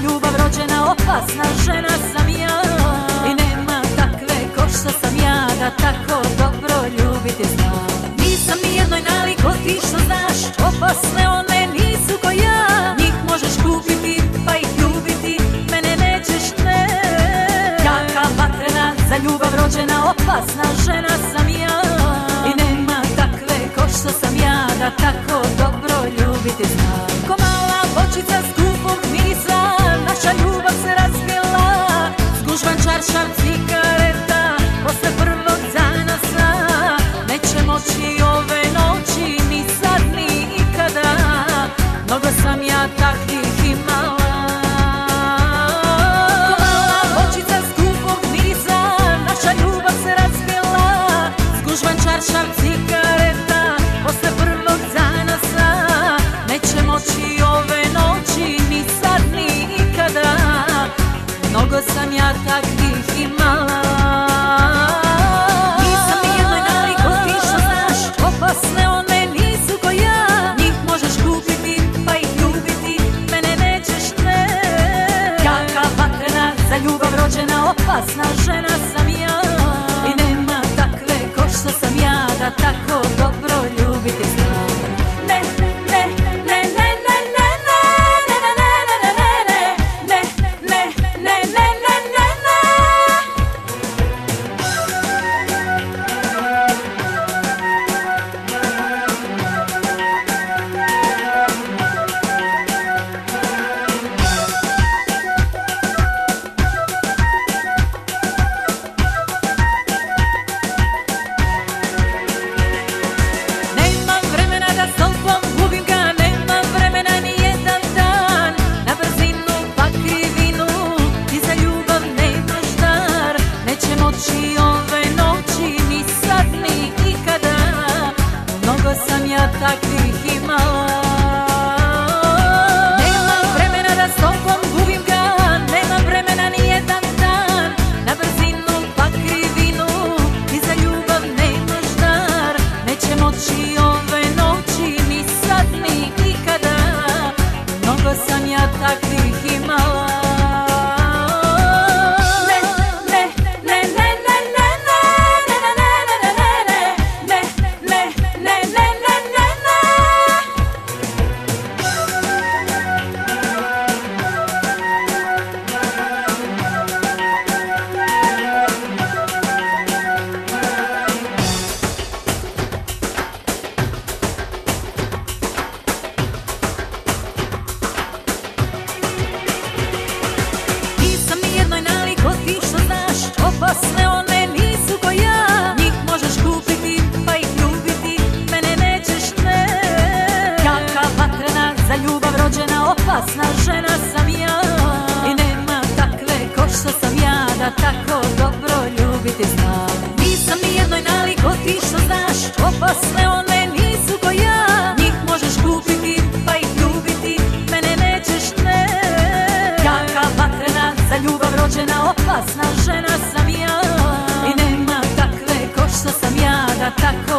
ljubav rođena, opasna žena sam ja. I nema takve ko što sam ja, da tako dobro ljubiti znam. Nisam ni jednoj nalik od ti što znaš, opasne one nisu ko ja. Njih možeš kupiti pa ih ljubiti, mene nećeš ne. Jaka vatrena, za ljubav rođena, opasna žena sam ja. I nema takve ko što sam ja, da tako dobro ljubiti znam. Ko mala bočica skupog mirisa, naša ljubav se razvila. Zgužvan čaršav cigareta, posle prvog zanosa. Neće moći ove noći, ni sad, ni ikada. Mnogo sam ja takvih imala. Ko mala bočica skupog mirisa, naša ljubav se razvila. Zgužvan čaršav cigareta, posle prvog zanosa. Neće moći ove noći, ni sad, ni ikada. Mnogo sam ja takvih imala. Nisam ni jednoj nalik od ti što znaš, opasne one nisu ko ja. Njih možeš kupiti pa ih ljubiti, mene nećeš ne. Jaka vatrena, za ljubav rođena, opasna žena sam ja. I nema takve ko što sam ja, da tako dobro ljubiti znam. Ne, ne, ne, ne, ne, ne, ne, ne, ne, ne, ne, ne, ne, ne, ne, ne, ne. Nemam vremena da s tobom gubim ga, nemam vremena ni jedan dan. Na brzinu pa krivinu, ti za ljubav nemaš dar. Neće moći ove noći, ni sad, ni ikada. Mnogo sam ja takvih imala. Nemam vremena da s tobom gubim ga, nemam vremena ni jedan dan. Na brzinu pa krivinu, ti za ljubav nemaš dar. Neće moći ove noći, ni sad, ni ikada. Mnogo sam ja takvih imala. Ne, ne, ne, ne, ne, ne, ne, ne, ne, ne, ne, ne, ne, ne, ne. Nisam ni jednoj nalik od ti što znaš, opasne one nisu ko ja. Njih možeš kupiti pa ih ljubiti, mene nećeš ne. Jaka vatrena, za ljubav rođena, opasna žena sam ja. I nema takve ko što sam ja, da tako dobro ljubiti znam. Nisam ni jednoj nalik od ti što znaš, opasne one nisu ko ja. Njih možeš kupiti pa ih ljubiti, mene nećeš ne. Jaka vatrena, za ljubav rođena, opasna žena sam ja. I nema takve ko što sam ja, da tako